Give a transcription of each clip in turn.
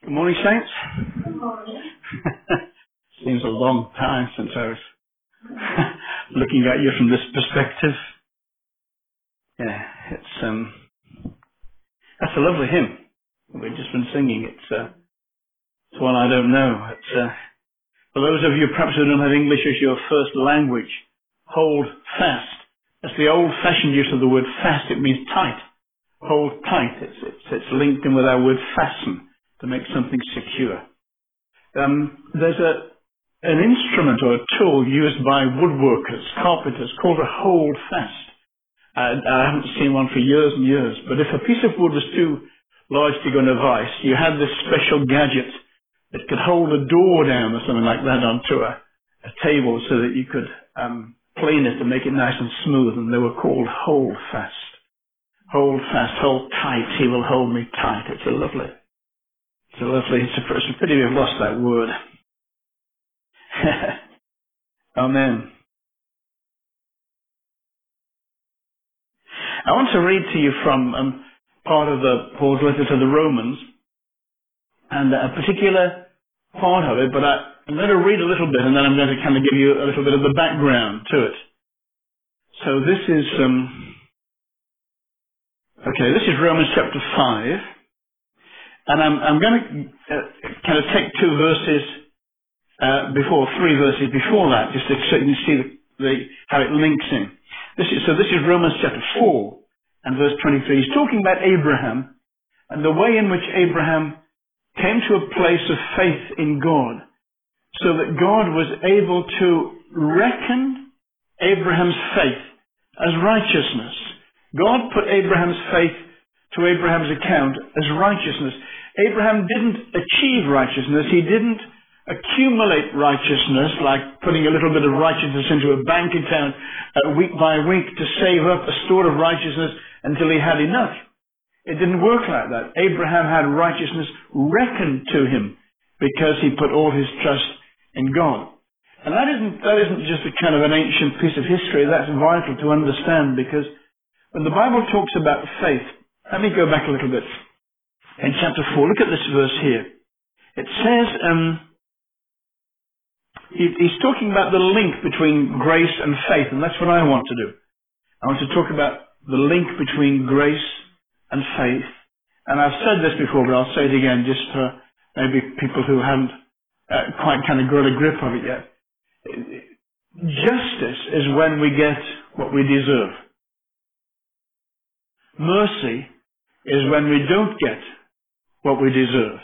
Good morning, Saints. Good morning. Seems a long time since I was looking at you from this perspective. Yeah, that's a lovely hymn we've just been singing. It's one I don't know. For those of you perhaps who don't have English as your first language, hold fast. That's the old-fashioned use of the word fast. It means tight. Hold tight. It's linked in with our word fasten, to make something secure. There's an instrument or a tool used by woodworkers, carpenters, called a hold fast. I haven't seen one for years and years, but if a piece of wood was too large to go in a vise, you had this special gadget that could hold a door down or something like that onto a table so that you could plane it and make it nice and smooth, and they were called hold fast. Hold fast, hold tight, he will hold me tight. It's a pity we've lost that word. Amen. I want to read to you from part of Paul's letter to the Romans, and a particular part of it, but I'm going to read a little bit, and then I'm going to kind of give you a little bit of the background to it. So this is Romans chapter 5. And I'm going to kind of take three verses before that, just so you can see how it links in. This is Romans chapter 4 and verse 23. He's talking about Abraham and the way in which Abraham came to a place of faith in God, so that God was able to reckon Abraham's faith as righteousness. God put Abraham's faith to Abraham's account as righteousness. Abraham didn't achieve righteousness. He didn't accumulate righteousness, like putting a little bit of righteousness into a bank account week by week to save up a store of righteousness until he had enough. It didn't work like that. Abraham had righteousness reckoned to him because he put all his trust in God. And that isn't just a kind of an ancient piece of history. That's vital to understand, because when the Bible talks about faith, let me go back a little bit. In chapter 4, look at this verse here. It says, he's talking about the link between grace and faith, and that's what I want to do. I want to talk about the link between grace and faith. And I've said this before, but I'll say it again, just for maybe people who haven't quite kind of got a grip of it yet. Justice is when we get what we deserve. Mercy is when we don't get what we deserve.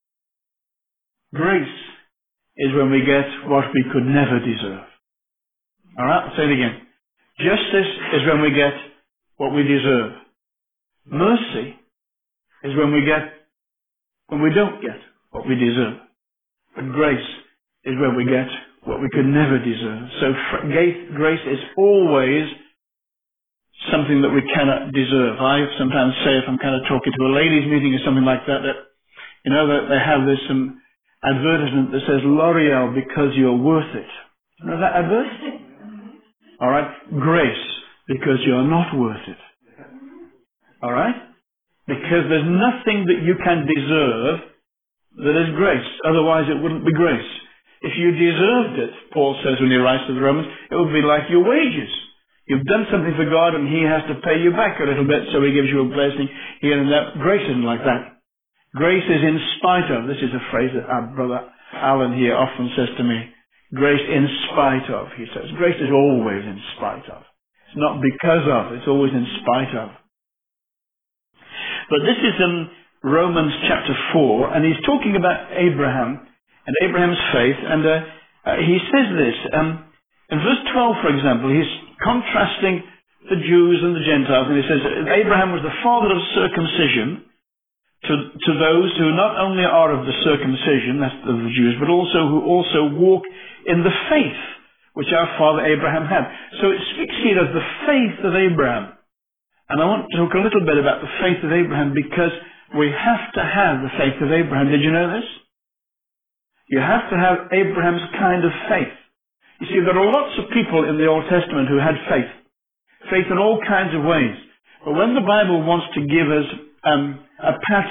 Grace is when we get what we could never deserve. Alright, I'll say it again. Justice is when we get what we deserve. Mercy is when we don't get what we deserve. But grace is when we get what we could never deserve. So grace is always something that we cannot deserve. I sometimes say, if I'm kind of talking to a ladies' meeting or something like that, that they have this advertisement that says L'Oreal, because you're worth it. You know that advert? All right. Grace, because you're not worth it. All right? Because there's nothing that you can deserve that is grace. Otherwise, it wouldn't be grace. If you deserved it, Paul says when he writes to the Romans, it would be like your wages. You've done something for God and he has to pay you back a little bit, so he gives you a blessing here and there. Grace isn't like that. Grace is in spite of. This is a phrase that our brother Alan here often says to me. Grace in spite of, he says. Grace is always in spite of. It's not because of, it's always in spite of. But this is in Romans chapter 4, and he's talking about Abraham and Abraham's faith, and he says this. In verse 12, for example, he's contrasting the Jews and the Gentiles, and he says Abraham was the father of circumcision to those who not only are of the circumcision, that's of the Jews, but who also walk in the faith which our father Abraham had. So it speaks here of the faith of Abraham. And I want to talk a little bit about the faith of Abraham, because we have to have the faith of Abraham. Did you know this? You have to have Abraham's kind of faith. You see, there are lots of people in the Old Testament who had faith. Faith in all kinds of ways. But when the Bible wants to give us a pattern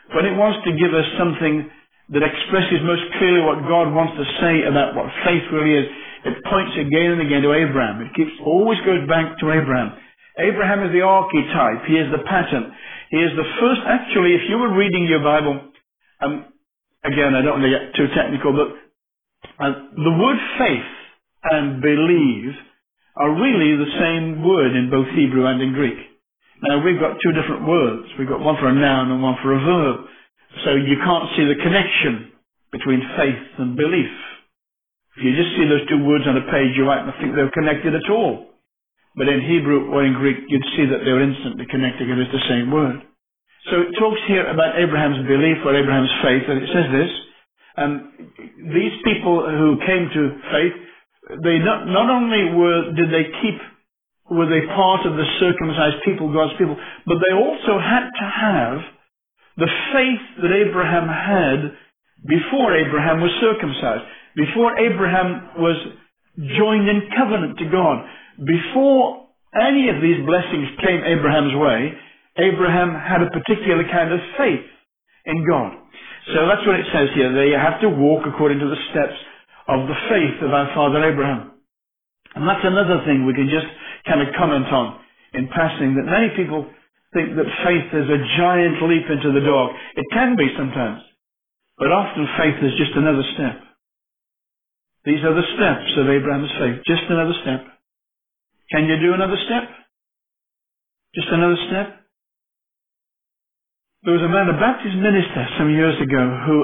when it wants to give us something that expresses most clearly what God wants to say about what faith really is, it points again and again to Abraham. It always goes back to Abraham. Abraham is the archetype. He is the pattern. He is the first, actually, if you were reading your Bible, again, I don't want to get too technical, but the word faith and believe are really the same word in both Hebrew and in Greek. Now, we've got two different words. We've got one for a noun and one for a verb. So you can't see the connection between faith and belief. If you just see those two words on a page, you might not think they're connected at all. But in Hebrew or in Greek, you'd see that they're instantly connected because it's the same word. So it talks here about Abraham's belief or Abraham's faith, and it says this. These people who came to faith, they not only were they part of the circumcised people, God's people, but they also had to have the faith that Abraham had before Abraham was circumcised, before Abraham was joined in covenant to God, before any of these blessings came Abraham's way, Abraham had a particular kind of faith in God. So that's what it says here. They have to walk according to the steps of the faith of our father Abraham. And that's another thing we can just kind of comment on in passing, that many people think that faith is a giant leap into the dark. It can be sometimes, but often faith is just another step. These are the steps of Abraham's faith, just another step. Can you do another step? Just another step? There was a man, a Baptist minister some years ago, who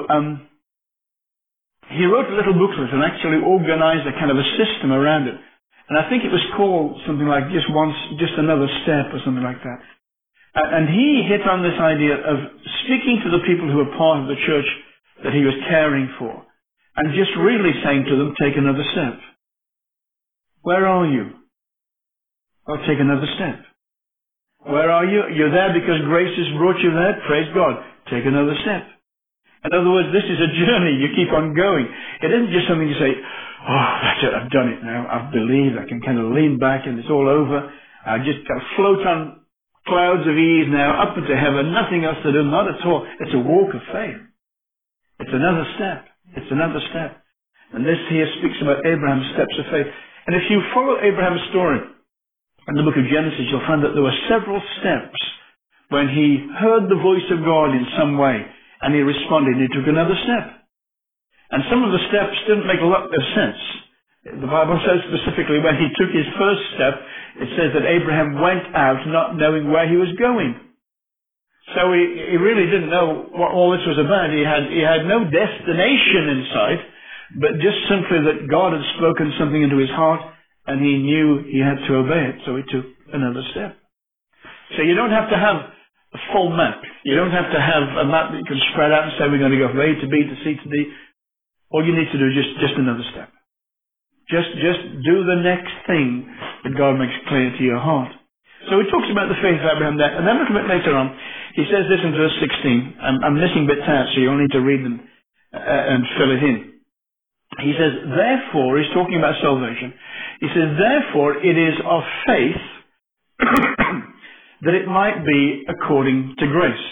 he wrote a little booklet and actually organized a kind of a system around it. And I think it was called something like just another step or something like that. And he hit on this idea of speaking to the people who were part of the church that he was caring for, and just really saying to them, take another step. Where are you? Well, take another step. Where are you? You're there because grace has brought you there. Praise God. Take another step. In other words, this is a journey. You keep on going. It isn't just something you say, oh, that's it, I've done it now. I've believed. I can kind of lean back and it's all over. I just kind of float on clouds of ease now, up into heaven, nothing else to do, not at all. It's a walk of faith. It's another step. It's another step. And this here speaks about Abraham's steps of faith. And if you follow Abraham's story in the book of Genesis, you'll find that there were several steps when he heard the voice of God in some way, and he responded, and he took another step. And some of the steps didn't make a lot of sense. The Bible says specifically when he took his first step, it says that Abraham went out not knowing where he was going. So he really didn't know what all this was about. He had no destination in sight, but just simply that God had spoken something into his heart, and he knew he had to obey it. So he took another step. So you don't have to have a full map. You don't have to have a map that you can spread out and say we're going to go from A to B to C to D. All you need to do is just another step. Just do the next thing that God makes clear to your heart. So he talks about the faith of Abraham there. And then a little bit later on, he says this in verse 16. I'm missing bits out, so you'll need to read them and fill it in. He says, therefore, he's talking about salvation. He says, therefore, it is of faith that it might be according to grace.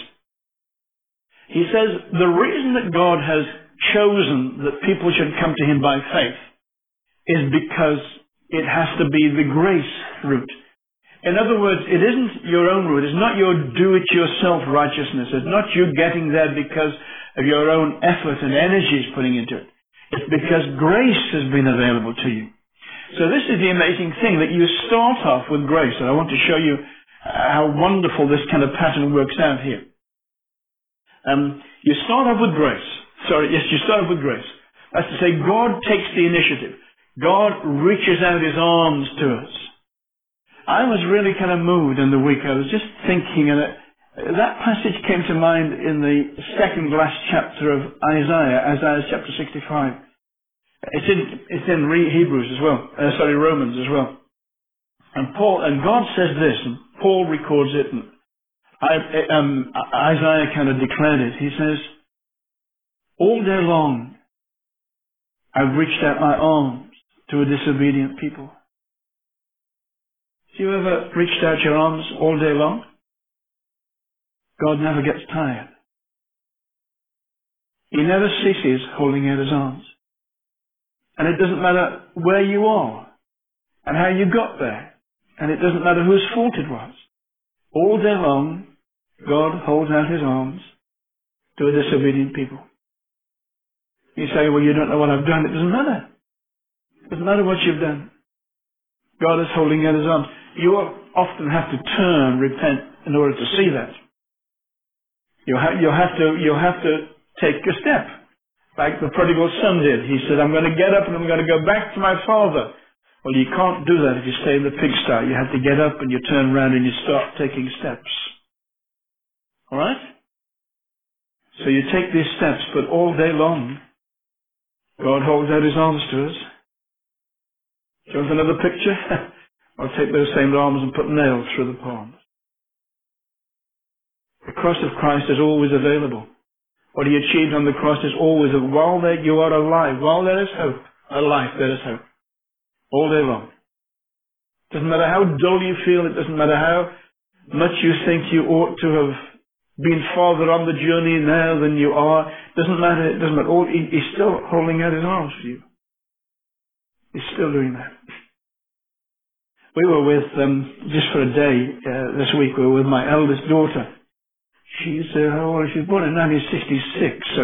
He says, the reason that God has chosen that people should come to him by faith is because it has to be the grace route. In other words, it isn't your own route. It's not your do-it-yourself righteousness. It's not you getting there because of your own effort and energies putting into it. It's because grace has been available to you. So this is the amazing thing, that you start off with grace. And I want to show you how wonderful this kind of pattern works out here. You start off with grace. You start off with grace. That's to say, God takes the initiative. God reaches out his arms to us. I was really kind of moved in the week. I was just thinking, and that passage came to mind in the second last chapter of Isaiah chapter 65. It's in Hebrews as well. Romans as well. And God says this, and Paul records it, and Isaiah kind of declared it. He says, all day long, I've reached out my arms to a disobedient people. Have you ever reached out your arms all day long? God never gets tired. He never ceases holding out his arms. And it doesn't matter where you are and how you got there. And it doesn't matter whose fault it was. All day long, God holds out his arms to a disobedient people. You say, well, you don't know what I've done. It doesn't matter. It doesn't matter what you've done. God is holding out his arms. You often have to turn, repent, in order to see that. You'll have to take a step, like the prodigal son did. He said, I'm going to get up and I'm going to go back to my father. Well, you can't do that if you stay in the pigsty. You have to get up and you turn around and you start taking steps. All right? So you take these steps, but all day long, God holds out his arms to us. Do you want another picture? I'll take those same arms and put nails through the palms. The cross of Christ is always available. What he achieved on the cross is always, while you are alive, while there is hope, alive, there is hope. All day long. Doesn't matter how dull you feel, it doesn't matter how much you think you ought to have been farther on the journey now than you are. Doesn't matter, it doesn't matter. He's still holding out his arms for you. He's still doing that. We were with, just for a day this week, we were with my eldest daughter. She's, how old is she? Born in 1966, so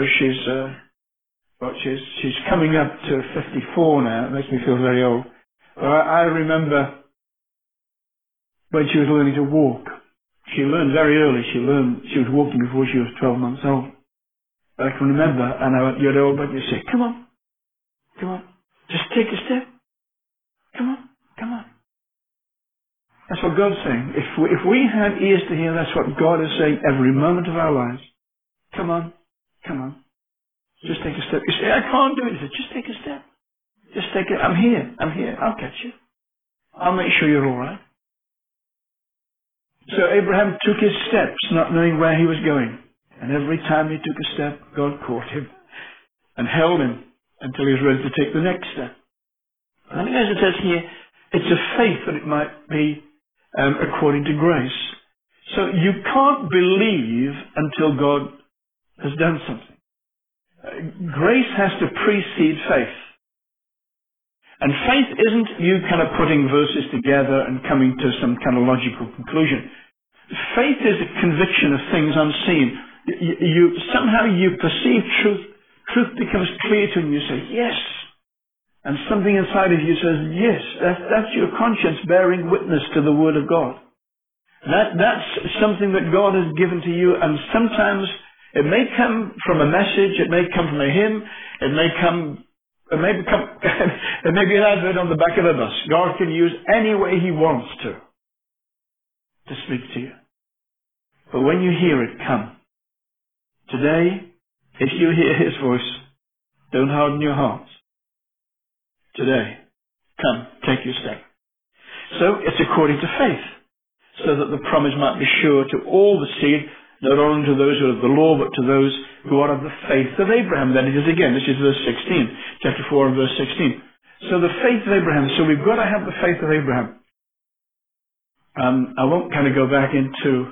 she's coming up to 54 now. It makes me feel very old. I remember when she was learning to walk. She learned very early. She was walking before she was 12 months old. But I can remember, and you'd old, but you say, come on, just take a step. Come on. That's what God's saying. If we had ears to hear, that's what God is saying every moment of our lives. Come on. Just take a step. You say, I can't do it. He said, just take a step. Just take it. I'm here. I'll catch you. I'll make sure you're all right. So Abraham took his steps, not knowing where he was going. And every time he took a step, God caught him and held him until he was ready to take the next step. And as it says here, it's a faith that it might be according to grace. So you can't believe until God has done something. Grace has to precede faith. And faith isn't you kind of putting verses together and coming to some kind of logical conclusion. Faith is a conviction of things unseen. Somehow you perceive truth. Truth becomes clear to you and you say, yes. And something inside of you says, yes. That's your conscience bearing witness to the Word of God. That's something that God has given to you, and sometimes it may come from a message, it may come from a hymn, it may be an advert on the back of a bus. God can use any way he wants to speak to you. But when you hear it, come. Today, if you hear his voice, don't harden your hearts. Today, come, take your step. So it's according to faith, so that the promise might be sure to all the seed, not only to those who are of the law, but to those who are of the faith of Abraham. Then it is again, this is verse 16, chapter 4 and verse 16. So the faith of Abraham, so we've got to have the faith of Abraham. I won't kind of go back into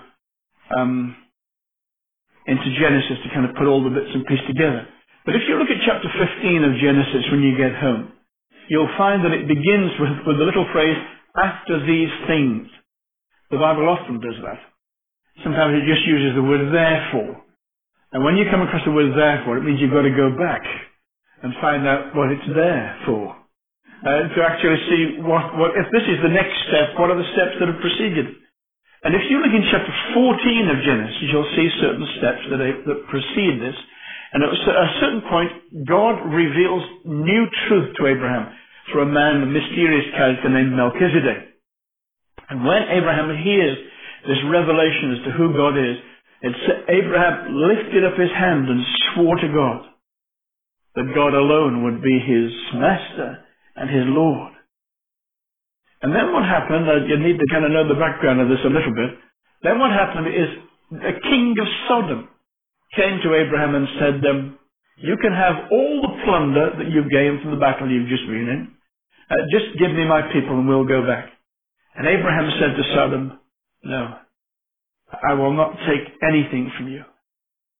Genesis to kind of put all the bits and pieces together. But if you look at chapter 15 of Genesis when you get home, you'll find that it begins with the little phrase, after these things. The Bible often does that. Sometimes it just uses the word therefore. And when you come across the word therefore, it means you've got to go back and find out what it's there for. To actually see what if this is the next step, what are the steps that have preceded? And if you look in chapter 14 of Genesis, you'll see certain steps that precede this. And at a certain point, God reveals new truth to Abraham through a man, a mysterious character named Melchizedek. And when Abraham hears this revelation as to who God is, Abraham lifted up his hand and swore to God that God alone would be his master and his Lord. And then what happened, you need to kind of know the background of this a little bit, then what happened is the king of Sodom came to Abraham and said, you can have all the plunder that you've gained from the battle you've just been in. Just give me my people and we'll go back. And Abraham said to Sodom, no, I will not take anything from you.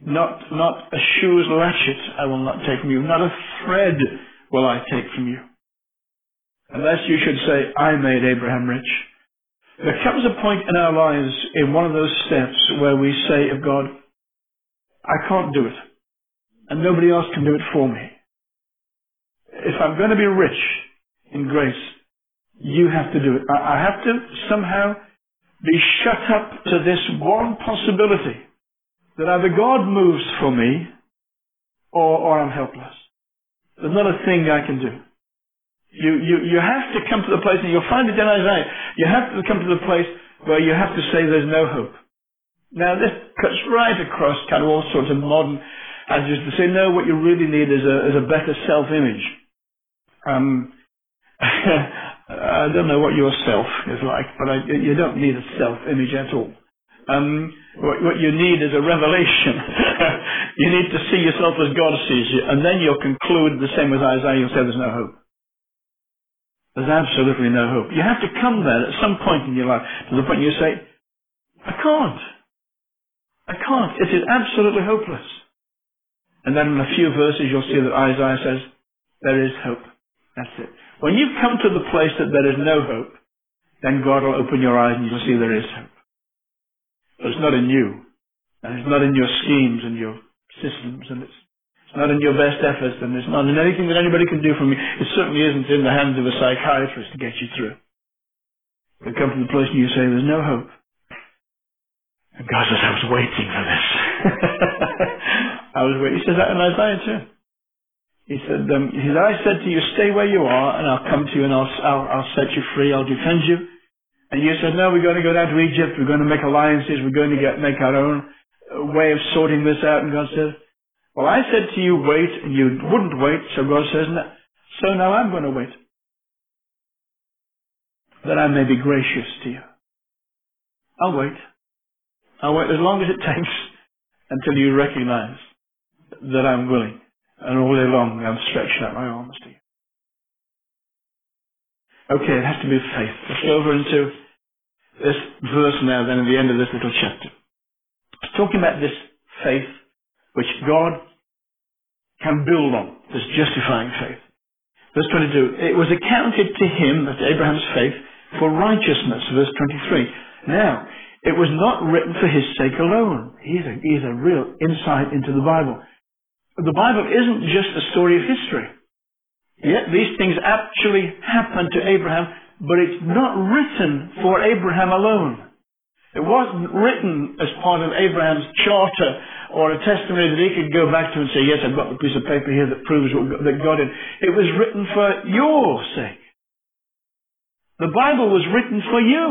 Not a shoe's latchet I will not take from you. Not a thread will I take from you. Unless you should say, I made Abraham rich. There comes a point in our lives, in one of those steps, where we say of God, I can't do it. And nobody else can do it for me. If I'm going to be rich in grace, you have to do it. I have to somehow be shut up to this one possibility that either God moves for me or I'm helpless. There's not a thing I can do. You have to come to the place, and you'll find it in Isaiah, you have to come to the place where you have to say there's no hope. Now this cuts right across kind of all sorts of modern attitudes to say, no, what you really need is a better self-image. I don't know what your self is like, but you don't need a self-image at all. What you need is a revelation. You need to see yourself as God sees you, and then you'll conclude the same as Isaiah. You'll say there's no hope. There's absolutely no hope. You have to come there at some point in your life to the point you say, I can't. It is absolutely hopeless. And then in a few verses you'll see that Isaiah says, there is hope. That's it. When you come to the place that there is no hope, then God will open your eyes and you'll see there is hope. But it's not in you. And it's not in your schemes and your systems, and it's not in your best efforts, and it's not in anything that anybody can do for me. It certainly isn't in the hands of a psychiatrist to get you through. You come to the place and you say, there's no hope. And God says, I was waiting for this. I was waiting. He says that in Isaiah too. He said, I said to you, stay where you are, and I'll come to you, and I'll set you free, I'll defend you. And you said, no, we're going to go down to Egypt, we're going to make alliances, we're going to make our own way of sorting this out. And God said, well, I said to you, wait, and you wouldn't wait, so God says, no, so now I'm going to wait, that I may be gracious to you. I'll wait as long as it takes until you recognize that I'm willing, and all day long I'm stretching out my arms to you. Okay, it has to be faith. Let's go over into this verse now, then, at the end of this little chapter. It's talking about this faith which God can build on, this justifying faith. Verse 22, it was accounted to him, that's Abraham's faith, for righteousness. Verse 23, now, it was not written for his sake alone. He's a real insight into the Bible. The Bible isn't just a story of history. Yet these things actually happened to Abraham, but it's not written for Abraham alone. It wasn't written as part of Abraham's charter or a testimony that he could go back to and say, yes, I've got the piece of paper here that proves that God did. It was written for your sake. The Bible was written for you.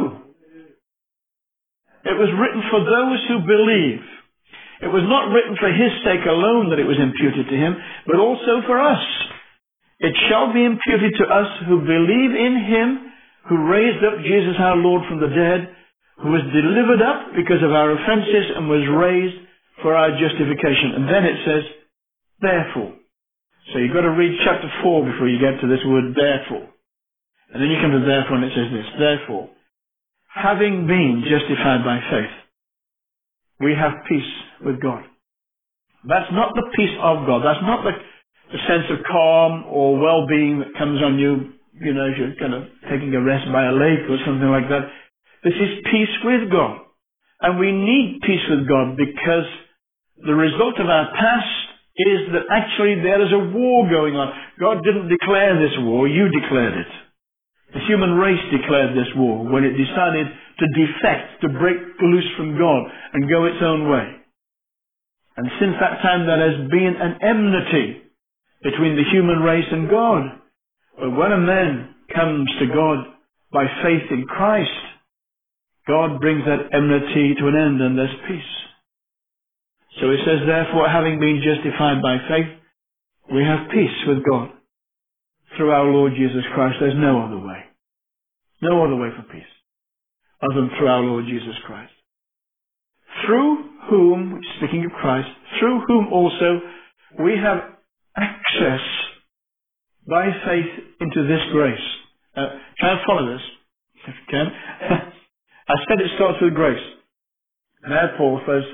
It was written for those who believe. It was not written for his sake alone that it was imputed to him, but also for us. It shall be imputed to us who believe in him who raised up Jesus our Lord from the dead, who was delivered up because of our offenses and was raised for our justification. And then it says, therefore. So you've got to read chapter 4 before you get to this word therefore. And then you come to therefore and it says this, therefore, having been justified by faith, we have peace with God. That's not the peace of God. That's not the sense of calm or well-being that comes on you, you know, as you're kind of taking a rest by a lake or something like that. This is peace with God. And we need peace with God because the result of our past is that actually there is a war going on. God didn't declare this war, you declared it. The human race declared this war when it decided to defect, to break loose from God and go its own way. And since that time there has been an enmity between the human race and God. But when a man comes to God by faith in Christ, God brings that enmity to an end and there's peace. So he says, therefore, having been justified by faith, we have peace with God through our Lord Jesus Christ. There's no other way. No other way for peace other than through our Lord Jesus Christ. Through whom, speaking of Christ, through whom also we have access by faith into this grace. Try and follow this, if you can. I said it starts with grace. Now Paul says,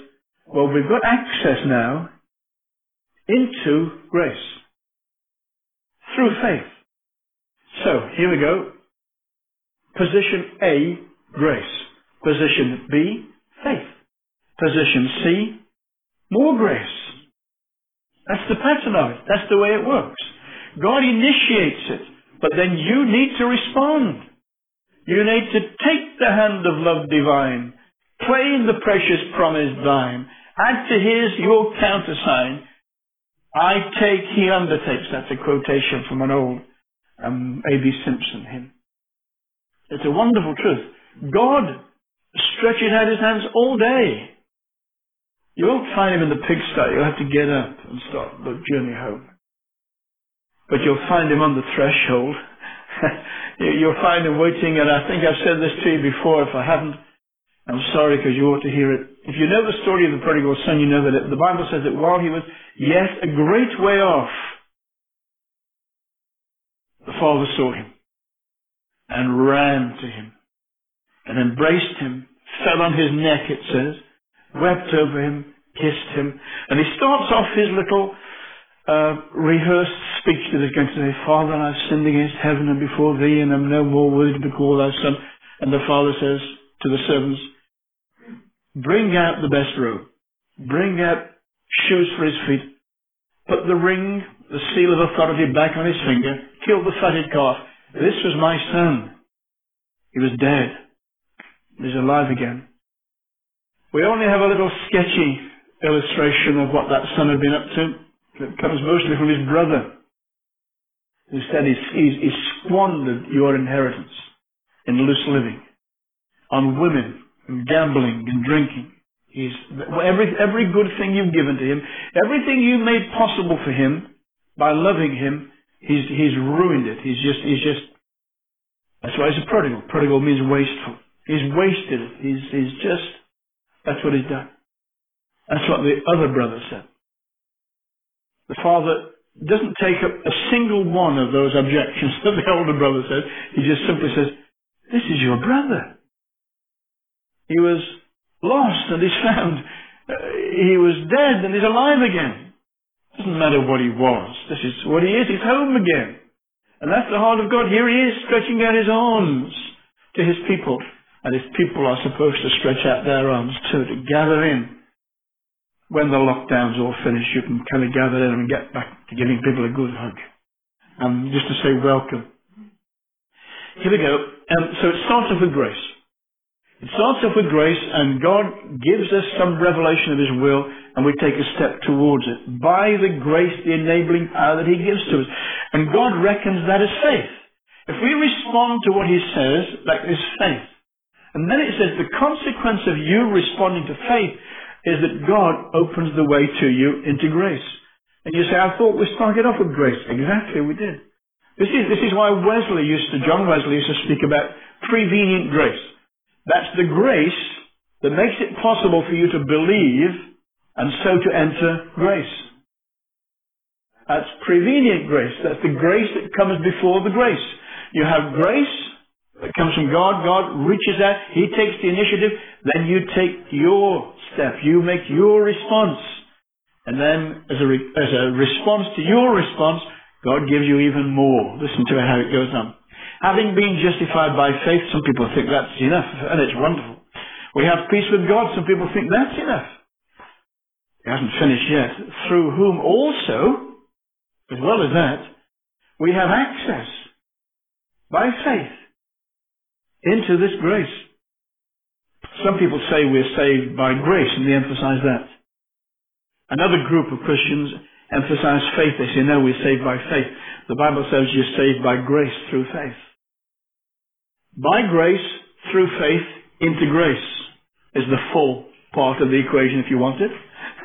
Well, we've got access now into grace through faith. So, here we go. Position A, grace. Position B, faith. Position C, more grace. That's the pattern of it. That's the way it works. God initiates it, but then you need to respond. You need to take the hand of love divine, claim the precious promise thine, add to his your countersign. I take, he undertakes. That's a quotation from an old A.B. Simpson hymn. It's a wonderful truth. God stretches out his hands all day. You won't find him in the pigsty. You'll have to get up and start the journey home. But you'll find him on the threshold. You'll find him waiting, and I think I've said this to you before. If I haven't, I'm sorry, because you ought to hear it. If you know the story of the prodigal son, you know that the Bible says that while he was yet a great way off, the father saw him and ran to him and embraced him, fell on his neck, it says, wept over him, kissed him, and he starts off his little rehearsed speech that is going to say, Father, I've sinned against heaven and before thee, and am no more worthy to be called thy son. And the father says to the servants, bring out the best robe, bring out shoes for his feet, put the ring, the seal of authority back on his finger, kill the fatted calf. This was my son. He was dead. He's alive again. We only have a little sketchy illustration of what that son had been up to. It comes mostly from his brother, who said he squandered your inheritance in loose living, on women, and gambling, and drinking. Every good thing you've given to him, everything you made possible for him, by loving him, he's ruined it. He's just, that's why he's a prodigal. Prodigal means wasteful. He's wasted it. He's just, that's what he's done. That's what the other brother said. The father doesn't take up a single one of those objections that the older brother said. He just simply says, this is your brother. He was lost and he's found. He was dead and he's alive again. Doesn't matter what he was. This is what he is. He's home again. And that's the heart of God. Here he is stretching out his arms to his people. And his people are supposed to stretch out their arms too, to gather in. When the lockdown's all finished, you can kind of gather in and get back to giving people a good hug. Just to say welcome. Here we go. So it starts off with grace. It starts off with grace, and God gives us some revelation of his will, and we take a step towards it. By the grace, the enabling power that he gives to us. And God reckons that as faith. If we respond to what he says, that is faith. And then it says the consequence of you responding to faith is that God opens the way to you into grace. And you say, I thought we started off with grace. Exactly, we did. This is why John Wesley used to speak about prevenient grace. That's the grace that makes it possible for you to believe and so to enter grace. That's prevenient grace. That's the grace that comes before the grace. You have grace that comes from God. God reaches out. He takes the initiative. Then you take your step. You make your response. And then as a response to your response, God gives you even more. Listen to how it goes on. Having been justified by faith, some people think that's enough, and it's wonderful. We have peace with God. Some people think that's enough. It hasn't finished yet. Through whom also, as well as that, we have access by faith into this grace. Some people say we're saved by grace, and they emphasize that. Another group of Christians emphasize faith. They say, no, we're saved by faith. The Bible says you're saved by grace through faith. By grace, through faith, into grace is the full part of the equation if you want it.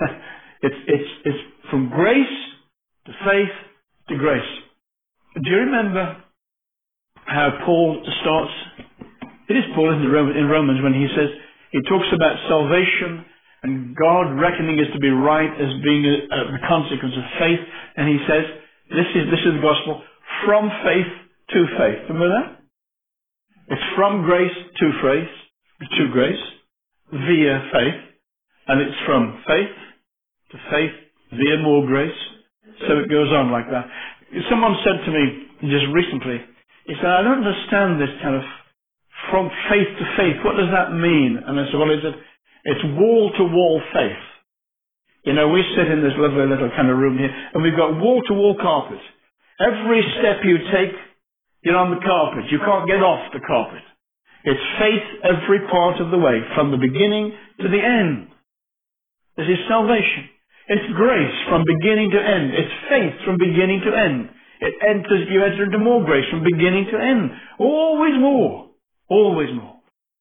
It's from grace to faith to grace. Do you remember how Paul starts? It is Paul, isn't it, in Romans, when he talks about salvation and God reckoning us to be right as being the consequence of faith. And he says, this is the gospel, from faith to faith. Remember that? It's from grace to grace, via faith, And it's from faith to faith, via more grace. So it goes on like that. Someone said to me just recently, he said, I don't understand this kind of from faith to faith. What does that mean? And I said, well, it's wall-to-wall faith. You know, we sit in this lovely little kind of room here, and we've got wall-to-wall carpet. Every step you take, you're on the carpet. You can't get off the carpet. It's faith every part of the way, from the beginning to the end. This is salvation. It's grace from beginning to end. It's faith from beginning to end. You enter into more grace from beginning to end. Always more. Always more.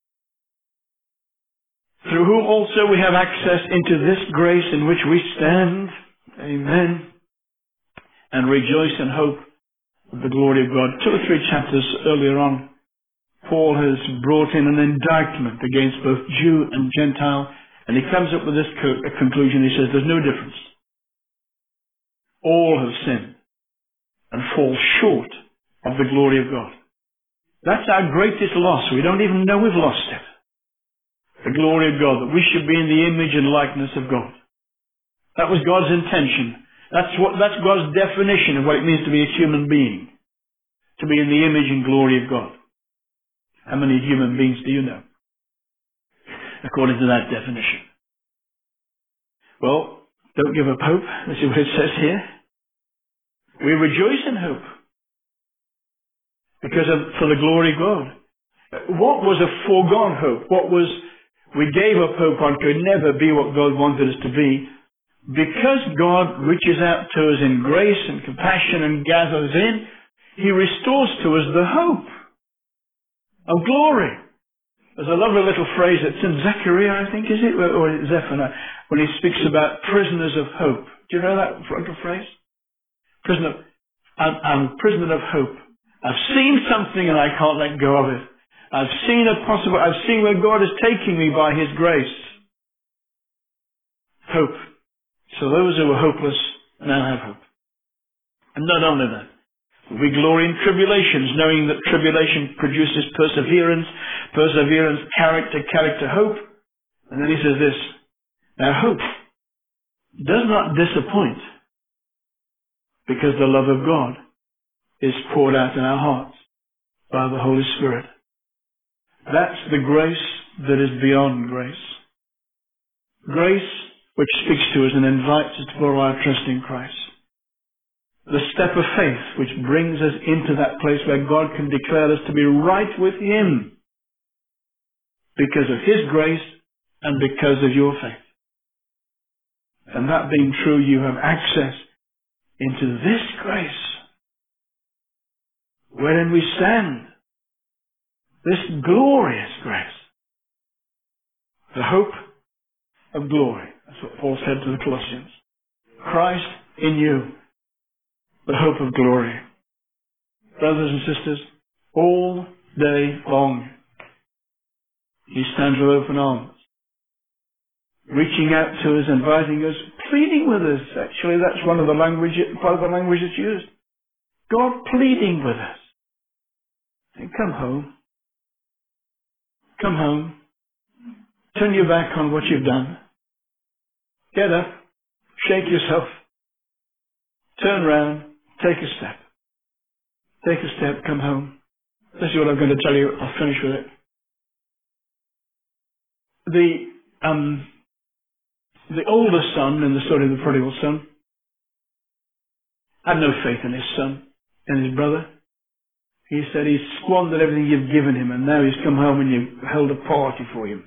Through whom also we have access into this grace in which we stand. Amen. And rejoice in hope of the glory of God. 2 or 3 chapters earlier on, Paul has brought in an indictment against both Jew and Gentile. And he comes up with this conclusion. He says, there's no difference. All have sinned and fall short of the glory of God. That's our greatest loss. We don't even know we've lost it. The glory of God, that we should be in the image and likeness of God. That was God's intention. That's God's definition of what it means to be a human being. To be in the image and glory of God. How many human beings do you know? According to that definition. Well, don't give up hope. This is what it says here. We rejoice in hope. For the glory of God. What was a foregone hope? We gave up hope on could never be what God wanted us to be. Because God reaches out to us in grace and compassion and gathers in, He restores to us the hope of glory. There's a lovely little phrase that's in Zechariah, I think, is it? Or Zephaniah, when he speaks about prisoners of hope. Do you know that little phrase? I'm a prisoner of hope. I've seen something and I can't let go of it. I've seen where God is taking me by His grace. Hope. So those who were hopeless now have hope. And not only that, we glory in tribulations, knowing that tribulation produces perseverance, character, hope. And then he says this, now hope does not disappoint, because the love of God is poured out in our hearts by the Holy Spirit. That's the grace that is beyond grace. Grace which speaks to us and invites us to put our trust in Christ. The step of faith which brings us into that place where God can declare us to be right with Him because of His grace and because of your faith. And that being true, you have access into this grace wherein we stand. This glorious grace. The hope of glory. That's what Paul said to the Colossians. Christ in you. The hope of glory. Brothers and sisters, all day long, He stands with open arms, reaching out to us, inviting us, pleading with us. Actually, that's part of the language that's used. God pleading with us. And come home. Come home. Turn your back on what you've done. Get up. Shake yourself. Turn round. Take a step. Take a step. Come home. This is what I'm going to tell you. I'll finish with it. The older son in the story of the prodigal son had no faith in his son and his brother. He said he's squandered everything you've given him, and now he's come home and you've held a party for him.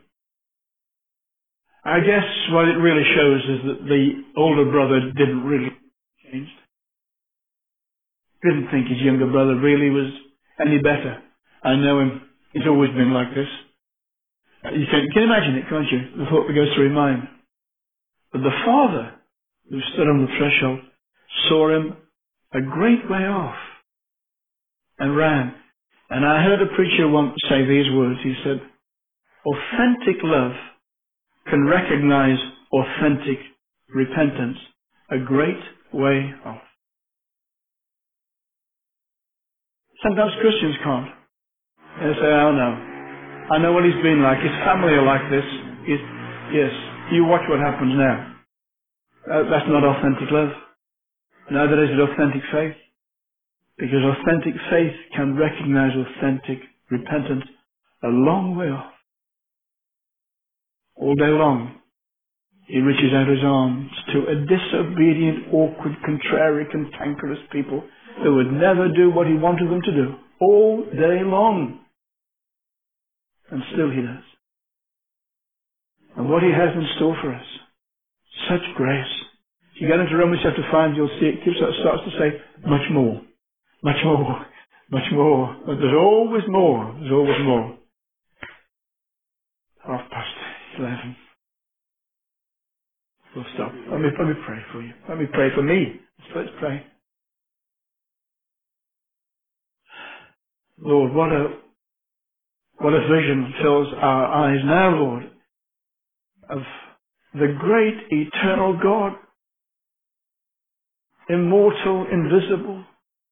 I guess what it really shows is that the older brother didn't really change. Didn't think his younger brother really was any better. I know him. He's always been like this. You can imagine it, can't you? The thought that goes through your mind. But the father, who stood on the threshold, saw him a great way off and ran. And I heard a preacher once say these words. He said, authentic love can recognize authentic repentance a great way off. Sometimes Christians can't. They say, oh no, I know what he's been like. His family are like this. Yes. You watch what happens now. That's not authentic love. Neither is it authentic faith. Because authentic faith can recognize authentic repentance a long way off. All day long, he reaches out his arms to a disobedient, awkward, contrary, cantankerous people who would never do what he wanted them to do. All day long. And still he does. And what he has in store for us, such grace. If you get into Romans chapter 5, you'll see it starts to say, much more, much more, much more. But there's always more. There's always more. 11:30. We'll stop. Let me pray for you. Let me pray for me. Let's pray. Lord, what a vision fills our eyes now, Lord, of the great eternal God, immortal, invisible,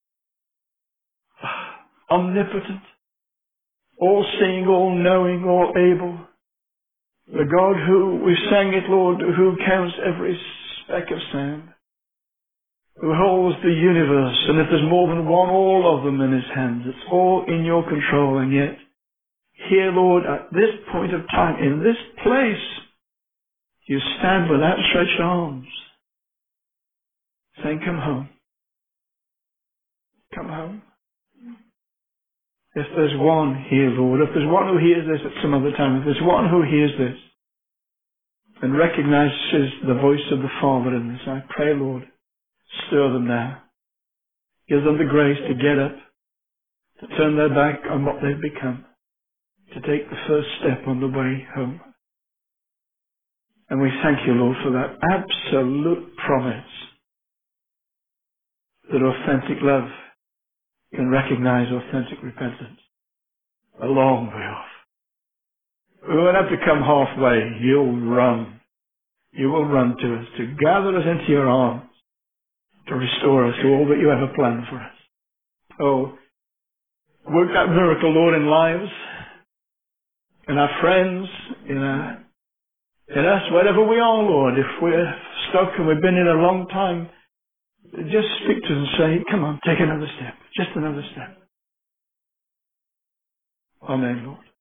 omnipotent, all-seeing, all-knowing, all-able, the God who, we sang it, Lord, who counts every speck of sand, who holds the universe, and if there's more than one, all of them in his hands. It's all in your control, and yet, here, Lord, at this point of time, in this place, you stand with outstretched arms, saying, come home. Come home. If there's one here, Lord, if there's one who hears this at some other time, if there's one who hears this and recognizes the voice of the Father in this, I pray, Lord, stir them now. Give them the grace to get up, to turn their back on what they've become, to take the first step on the way home. And we thank you, Lord, for that absolute promise that authentic love can recognize authentic repentance a long way off. We won't have to come halfway. You'll run. You will run to us, to gather us into your arms, to restore us to all that you ever planned for us. Oh, work that miracle, Lord, in lives, in our friends, in us, wherever we are, Lord. If we're stuck and we've been in a long time, just speak to us and say, come on, take another step. Just another step. Amen, Lord.